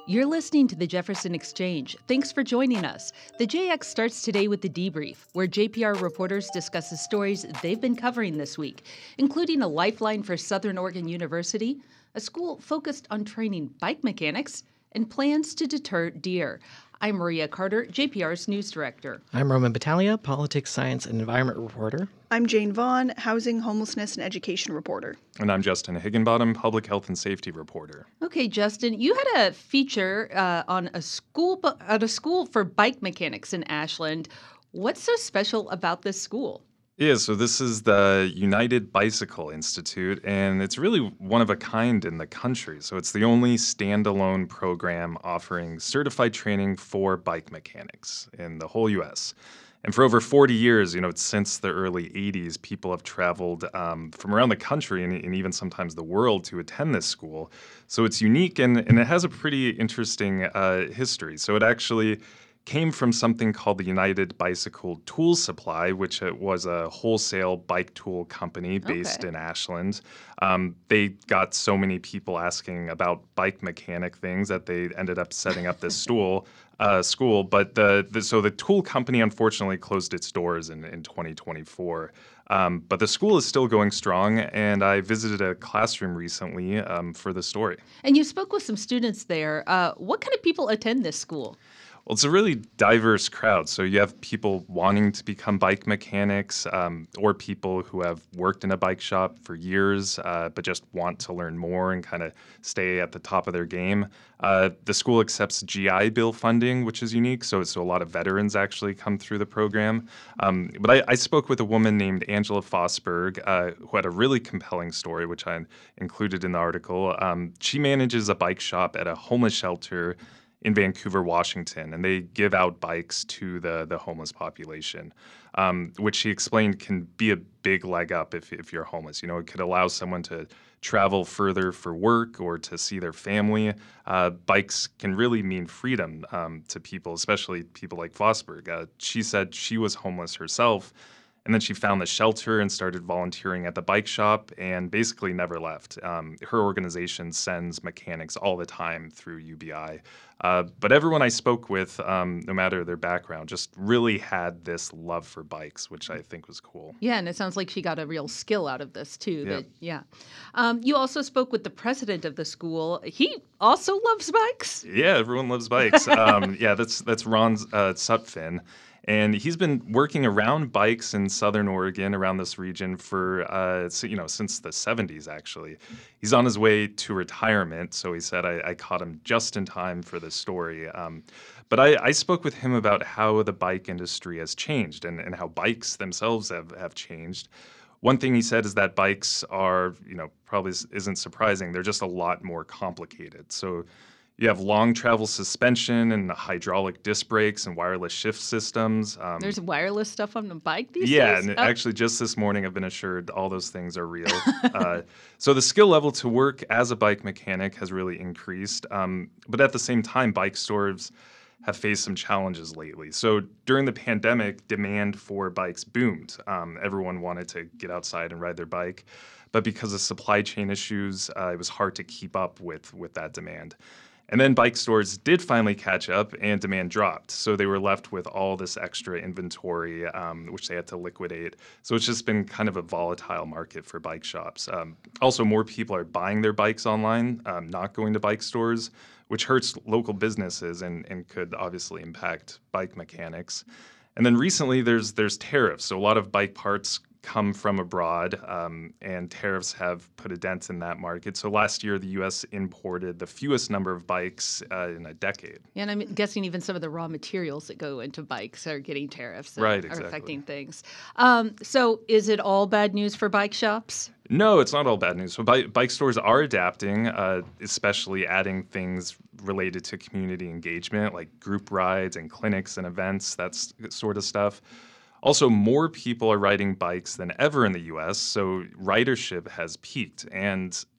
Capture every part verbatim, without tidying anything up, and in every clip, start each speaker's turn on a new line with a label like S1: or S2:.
S1: You're listening to the Jefferson Exchange. Thanks for joining us. The J X starts today with the debrief, where J P R reporters discuss the stories they've been covering this week, including a lifeline for Southern Oregon University, a school focused on training bike mechanics, and plans to deter deer. I'm Maria Carter, J P R's news director.
S2: I'm Roman Battaglia, politics, science, and environment reporter.
S3: I'm Jane Vaughn, housing, homelessness, and education reporter.
S4: And I'm Justin Higginbottom, public health and safety reporter.
S1: Okay, Justin, you had a feature uh, on a school bu- at a school for bike mechanics in Ashland. What's so special about this school?
S4: Yeah, so this is the United Bicycle Institute, and it's really one of a kind in the country. So it's the only standalone program offering certified training for bike mechanics in the whole U S. And for over forty years, you know, since the early eighties, people have traveled um, from around the country and, and even sometimes the world to attend this school. So it's unique, and, and it has a pretty interesting uh, history. So it actually came from something called the United Bicycle Tool Supply, which uh, was a wholesale bike tool company based
S1: Okay.
S4: in Ashland. Um, they got so many people asking about bike mechanic things that they ended up setting up this stool, uh, school. But the, the so the tool company unfortunately closed its doors in, in twenty twenty-four. Um, but the school is still going strong, and I visited a classroom recently um, for the story.
S1: And you spoke with some students there. Uh, what kind of people attend this school?
S4: Well, it's a really diverse crowd. So you have people wanting to become bike mechanics, um, or people who have worked in a bike shop for years, uh, but just want to learn more and kind of stay at the top of their game. Uh, the school accepts G I Bill funding, which is unique. So, so a lot of veterans actually come through the program. Um, but I, I spoke with a woman named Angela Fosberg, uh, who had a really compelling story, which I included in the article. Um, she manages a bike shop at a homeless shelter in Vancouver, Washington, and they give out bikes to the, the homeless population, um, which she explained can be a big leg up if, if you're homeless. You know, it could allow someone to travel further for work or to see their family. Uh, bikes can really mean freedom um, to people, especially people like Fosberg. Uh, she said she was homeless herself, and then she found the shelter and started volunteering at the bike shop and basically never left. Um, her organization sends mechanics all the time through U B I. Uh, but everyone I spoke with, um, no matter their background, just really had this love for bikes, which I think was cool.
S1: Yeah, and it sounds like she got a real skill out of this, too.
S4: Yeah.
S1: That, yeah. Um, you also spoke with the president of the school. He also loves bikes?
S4: Yeah, everyone loves bikes. um, yeah, that's that's Ron uh, Sutphin. And he's been working around bikes in Southern Oregon, around this region, for uh, so, you know since the seventies. Actually, he's on his way to retirement. So he said I, I caught him just in time for this story. Um, but I, I spoke with him about how the bike industry has changed and, and how bikes themselves have, have changed. One thing he said is that bikes are, you know, probably isn't surprising. They're just a lot more complicated. So you have long travel suspension and hydraulic disc brakes and wireless shift systems. Um,
S1: There's wireless stuff on the bike these
S4: yeah,
S1: days?
S4: and
S1: Oh.
S4: actually just this morning I've been assured all those things are real. uh, so the skill level to work as a bike mechanic has really increased. Um, but at the same time, bike stores have faced some challenges lately. So during the pandemic, demand for bikes boomed. Um, everyone wanted to get outside and ride their bike. But because of supply chain issues, uh, it was hard to keep up with, with that demand. And then bike stores did finally catch up and demand dropped. So they were left with all this extra inventory, um, which they had to liquidate. So it's just been kind of a volatile market for bike shops. Um, also, more people are buying their bikes online, um, not going to bike stores, which hurts local businesses and, and could obviously impact bike mechanics. And then recently there's there's tariffs. So a lot of bike parts come from abroad, um, and tariffs have put a dent in that market. So last year, the U S imported the fewest number of bikes uh, in a decade.
S1: Yeah, and I'm guessing even some of the raw materials that go into bikes are getting tariffs that
S4: Right,
S1: are
S4: exactly.
S1: affecting things. Um, so is it all bad news for bike shops?
S4: No, it's not all bad news. So bike, bike stores are adapting, uh, especially adding things related to community engagement, like group rides and clinics and events, that sort of stuff. Also, more people are riding bikes than ever in the U S, so ridership has peaked. And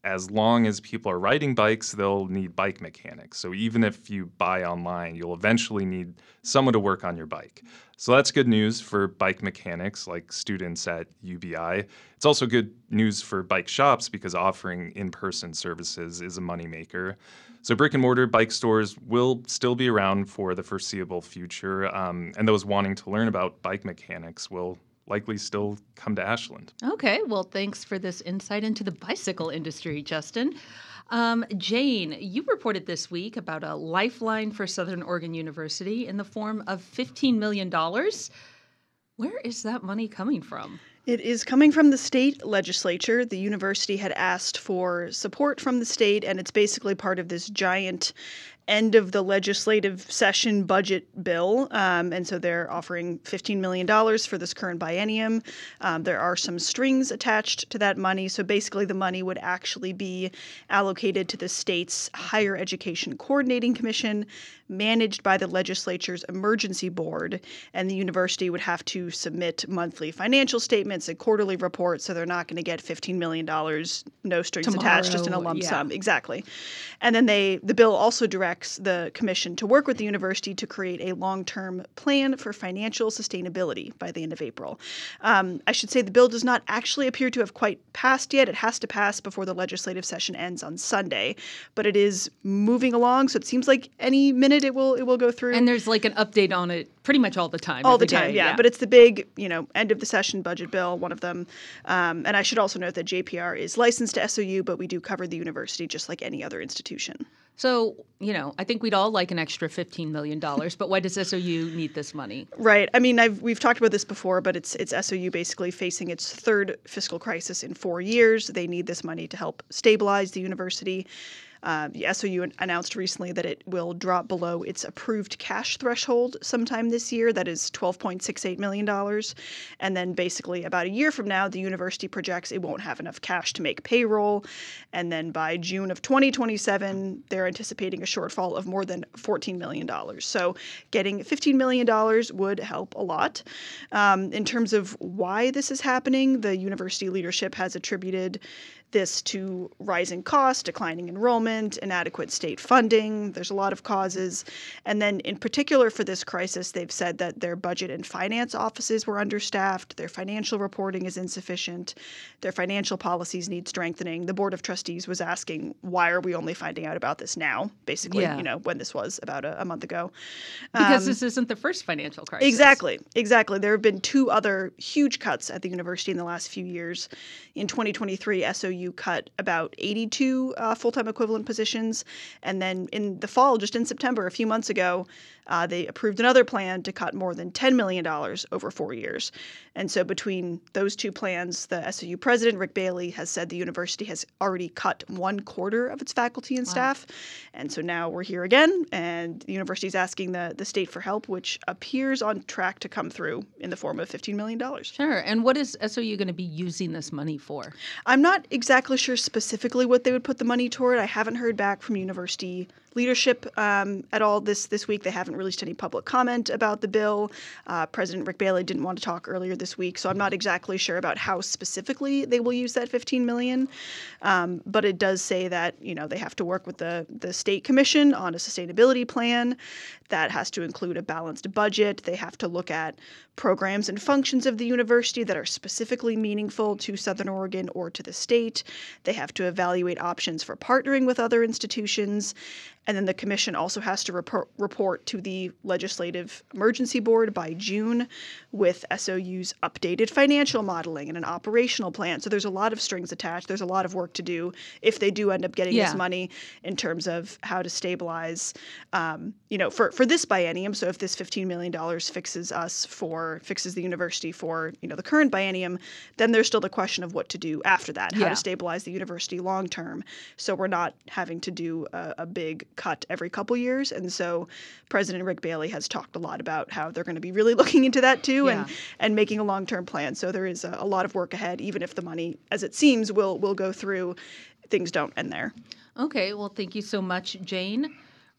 S4: as long as people are riding bikes, they'll need bike mechanics. So even if you buy online, you'll eventually need someone to work on your bike. So that's good news for bike mechanics like students at U B I. It's also good news for bike shops because offering in-person services is a moneymaker. So brick and mortar bike stores will still be around for the foreseeable future, um, and those wanting to learn about bike mechanics will likely still come to Ashland.
S1: Okay, well, thanks for this insight into the bicycle industry, Justin. Um, Jane, you reported this week about a lifeline for Southern Oregon University in the form of fifteen million dollars. Where is that money coming from?
S3: It is coming from the state legislature. The university had asked for support from the state, and it's basically part of this giant end of the legislative session budget bill. Um, and so they're offering fifteen million dollars for this current biennium. Um, there are some strings attached to that money. So basically the money would actually be allocated to the state's Higher Education Coordinating Commission, managed by the legislature's emergency board. And the university would have to submit monthly financial statements and quarterly reports. So they're not going to get fifteen million dollars, no strings
S1: Tomorrow,
S3: attached, just in a lump
S1: yeah.
S3: sum. Exactly. And then they the bill also directs the commission to work with the university to create a long-term plan for financial sustainability by the end of April. Um, I should say the bill does not actually appear to have quite passed yet. It has to pass before the legislative session ends on Sunday, but it is moving along. So it seems like any minute it will it will go through.
S1: And there's like an update on it pretty much all the time.
S3: All
S1: every
S3: the time,
S1: day,
S3: yeah.
S1: yeah.
S3: But it's the big, you know, end of the session budget bill, one of them. Um, and I should also note that J P R is licensed to S O U, but we do cover the university just like any other institution.
S1: So, you know, I think we'd all like an extra fifteen million dollars, but why does S O U need this money?
S3: Right. I mean, I've we've talked about this before, but it's it's S O U basically facing its third fiscal crisis in four years. They need this money to help stabilize the university. Uh, the S O U announced recently that it will drop below its approved cash threshold sometime this year. That is twelve point six eight million dollars. And then basically about a year from now, the university projects it won't have enough cash to make payroll. And then by June of twenty twenty-seven, they're anticipating a shortfall of more than fourteen million dollars. So getting fifteen million dollars would help a lot. Um, in terms of why this is happening, the university leadership has attributed this to rising costs, declining enrollment, inadequate state funding. There's a lot of causes. And then in particular for this crisis, they've said that their budget and finance offices were understaffed, their financial reporting is insufficient, their financial policies need strengthening. The Board of Trustees was asking, why are we only finding out about this now? Basically,
S1: Yeah.
S3: you know, when this was about a, a month ago.
S1: Because
S3: Um,
S1: this isn't the first financial crisis.
S3: Exactly, exactly. There have been two other huge cuts at the university in the last few years. In twenty twenty-three, S O U cut about eighty-two uh, full-time equivalent positions. And then in the fall, just in September, a few months ago, uh, they approved another plan to cut more than ten million dollars over four years. And so between those two plans, the S O U president, Rick Bailey, has said the university has already cut one quarter of its faculty and
S1: Wow.
S3: staff. And so now we're here again, and the university is asking the, the state for help, which appears on track to come through in the form of fifteen million dollars.
S1: Sure. And what is S O U going to be using this money for?
S3: I'm not exactly sure specifically what they would put the money toward. I haven't heard back from university leadership um, at all this this week. They haven't released any public comment about the bill. Uh, President Rick Bailey didn't want to talk earlier this week, so I'm not exactly sure about how specifically they will use that fifteen million dollars. Um, but it does say that, you know, they have to work with the the state commission on a sustainability plan that has to include a balanced budget. They have to look at programs and functions of the university that are specifically meaningful to Southern Oregon or to the state. They have to evaluate options for partnering with other institutions. And then the commission also has to report, report to the Legislative Emergency Board by June with S O U's updated financial modeling and an operational plan. So there's a lot of strings attached. There's a lot of work to do if they do end up getting
S1: Yeah.
S3: this money in terms of how to stabilize, um, you know, for, for this biennium. So if this fifteen million dollars fixes us for, fixes the university for, you know, the current biennium, then there's still the question of what to do after that, how
S1: Yeah.
S3: to stabilize the university long term. So we're not having to do a, a big cut every couple years. And so President Rick Bailey has talked a lot about how they're going to be really looking into that too
S1: Yeah.
S3: and, and making a long-term plan. So there is a, a lot of work ahead, even if the money, as it seems, will will go through. Things don't end there.
S1: Okay. Well, thank you so much, Jane.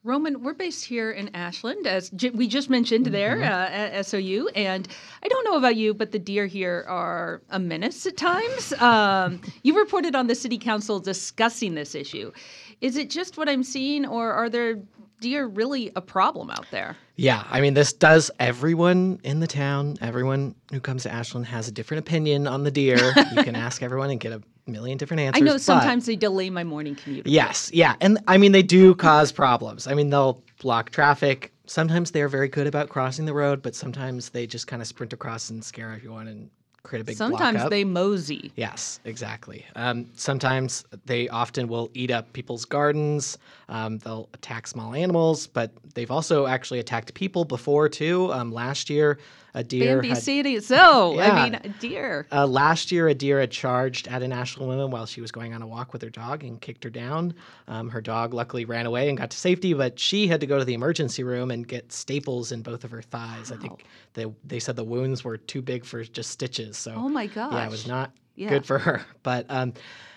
S1: Roman, we're based here in Ashland, as j- we just mentioned there
S2: Mhm.
S1: uh, at S O U. And I don't know about you, but the deer here are a menace at times. Um, you reported on the city council discussing this issue. Is it just what I'm seeing, or are there deer really a problem out there?
S2: Yeah, I mean, this does everyone in the town, everyone who comes to Ashland has a different opinion on the deer. You can ask everyone and get a million different
S1: I
S2: answers.
S1: know
S2: but-
S1: sometimes they delay my morning commute.
S2: Yes, yeah. And I mean, they do cause problems. I mean, they'll block traffic. Sometimes they're very good about crossing the road, but sometimes they just kind of sprint across and scare everyone and create a big block
S1: Sometimes
S2: up.
S1: they mosey.
S2: Yes, exactly. Um, sometimes they often will eat up people's gardens. Um, they'll attack small animals, but they've also actually attacked people before too. Um, last year, a deer
S1: Bambi
S2: had,
S1: city. So,
S2: Yeah.
S1: I mean, a deer.
S2: uh, last year, a deer had charged at an Ashland woman while she was going on a walk with her dog and kicked her down. Um, her dog luckily ran away and got to safety, but she had to go to the emergency room and get staples in both of her thighs. I think they, they said the wounds were too big for just stitches. So
S1: Oh my gosh.
S2: yeah, it was not
S1: Yeah.
S2: good for her. But um,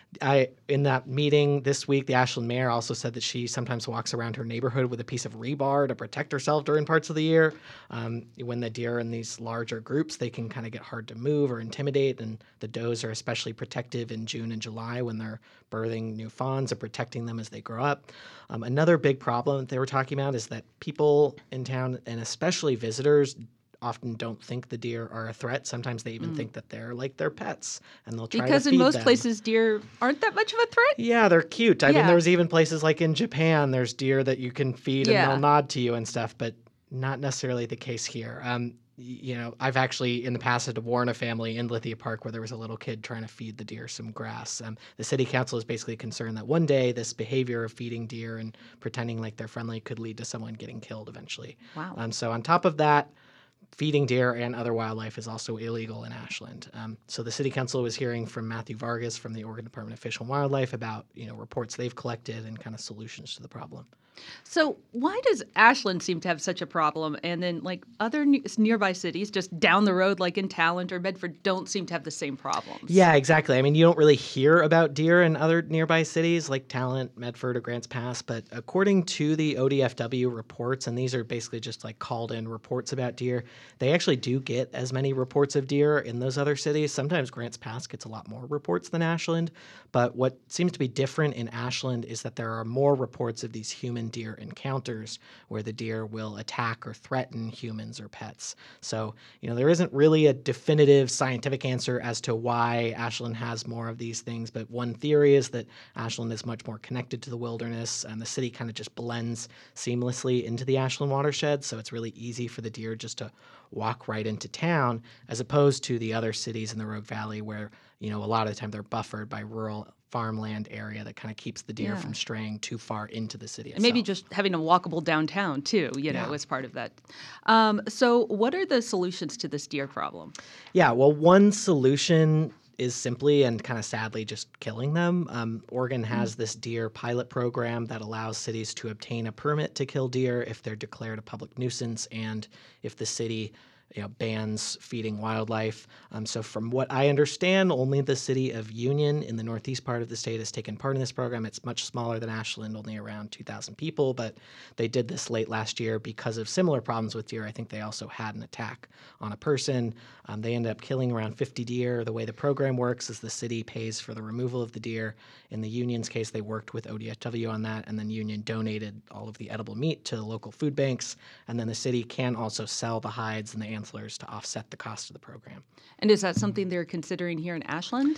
S2: I in that meeting this week, the Ashland mayor also said that she sometimes walks around her neighborhood with a piece of rebar to protect herself during parts of the year. Um, when the deer are in these larger groups, they can kind of get hard to move or intimidate, and the does are especially protective in June and July when they're birthing new fawns and protecting them as they grow up. Um, another big problem that they were talking about is that people in town, and especially visitors, often don't think the deer are a threat. Sometimes they even think that they're like their pets, and they'll try
S1: Because
S2: to
S1: in
S2: feed
S1: most
S2: them.
S1: places, deer aren't that much of a threat.
S2: Yeah, they're cute. I mean,
S1: Yeah.
S2: there's even places like in Japan, there's deer that you can feed
S1: Yeah.
S2: and they'll nod to you and stuff, but not necessarily the case here. Um, y- you know, I've actually in the past had to warn a family in Lithia Park where there was a little kid trying to feed the deer some grass. Um, the city council is basically concerned that one day this behavior of feeding deer and pretending like they're friendly could lead to someone getting killed eventually.
S1: Wow.
S2: Um, so on top of that, feeding deer and other wildlife is also illegal in Ashland. Um, so the city council was hearing from Matthew Vargas from the Oregon Department of Fish and Wildlife about, you know, reports they've collected and kind of solutions to the problem.
S1: So why does Ashland seem to have such a problem, and then like other ne- nearby cities just down the road, like in Talent or Medford, don't seem to have the same problems?
S2: Yeah, exactly. I mean, you don't really hear about deer in other nearby cities like Talent, Medford, or Grants Pass, but according to the O D F W reports, and these are basically just like called in reports about deer, they actually do get as many reports of deer in those other cities. Sometimes Grants Pass gets a lot more reports than Ashland, but what seems to be different in Ashland is that there are more reports of these human deer encounters where the deer will attack or threaten humans or pets. So, you know, there isn't really a definitive scientific answer as to why Ashland has more of these things, but one theory is that Ashland is much more connected to the wilderness and the city kind of just blends seamlessly into the Ashland watershed, so it's really easy for the deer just to walk right into town as opposed to the other cities in the Rogue Valley where, you know, a lot of the time they're buffered by rural farmland area that kind of keeps the deer
S1: Yeah.
S2: from straying too far into the city itself.
S1: And maybe just having a walkable downtown too, you know,
S2: Yeah.
S1: as part of that. Um, so what are the solutions to this deer problem?
S2: Yeah, well, one solution is simply and kind of sadly just killing them. Um, Oregon has this deer pilot program that allows cities to obtain a permit to kill deer if they're declared a public nuisance and if the city you know, bans feeding wildlife. Um, so from what I understand, only the city of Union in the northeast part of the state has taken part in this program. It's much smaller than Ashland, only around two thousand people, but they did this late last year because of similar problems with deer. I think they also had an attack on a person. Um, they ended up killing around fifty deer. The way the program works is the city pays for the removal of the deer. In the Union's case, they worked with O D F W on that, and then Union donated all of the edible meat to local food banks, and then the city can also sell the hides and the antlers to offset the cost of the program.
S1: And is that something they're considering here in Ashland?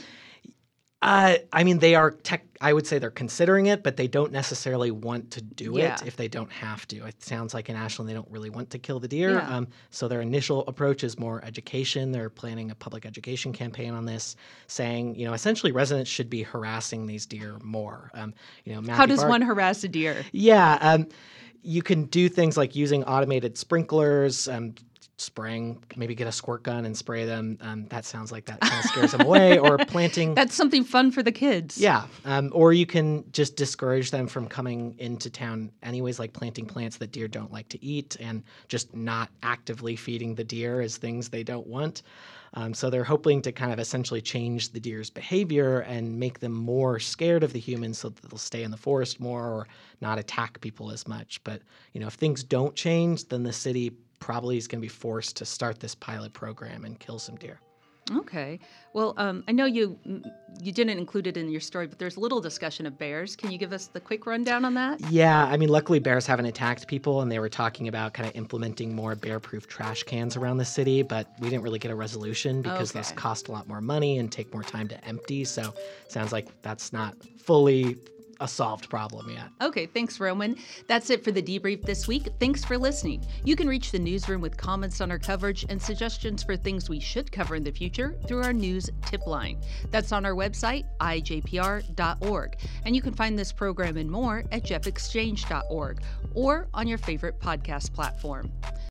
S2: Uh, I mean, they are tech. I would say they're considering it, but they don't necessarily want to do
S1: Yeah.
S2: it if they don't have to. It sounds like in Ashland they don't really want to kill the deer.
S1: Yeah.
S2: Um, so their initial approach is more education. They're planning a public education campaign on this, saying, you know, essentially residents should be harassing these deer more. Um, you know,
S1: How
S2: Matthew
S1: does
S2: Var-
S1: one harass a deer?
S2: Yeah, um, you can do things like using automated sprinklers, um, spraying, maybe get a squirt gun and spray them. Um, that sounds like that kind of scares them away. Or planting.
S1: That's something fun for the kids.
S2: Yeah. Um, or you can just discourage them from coming into town anyways, like planting plants that deer don't like to eat and just not actively feeding the deer as things they don't want. Um, so they're hoping to kind of essentially change the deer's behavior and make them more scared of the humans so that they'll stay in the forest more or not attack people as much. But, you know, if things don't change, then the city probably is going to be forced to start this pilot program and kill some deer.
S1: Okay. Well, um, I know you you didn't include it in your story, but there's a little discussion of bears. Can you give us the quick rundown on that?
S2: Yeah. I mean, luckily bears haven't attacked people, and they were talking about kind of implementing more bear-proof trash cans around the city, but we didn't really get a resolution because
S1: Okay.
S2: those cost a lot more money and take more time to empty. So sounds like that's not fully a solved problem yet.
S1: Okay, thanks, Roman. That's it for the debrief this week. Thanks for listening. You can reach the newsroom with comments on our coverage and suggestions for things we should cover in the future through our news tip line. That's on our website, I J P R dot org. And you can find this program and more at jeff exchange dot org or on your favorite podcast platform.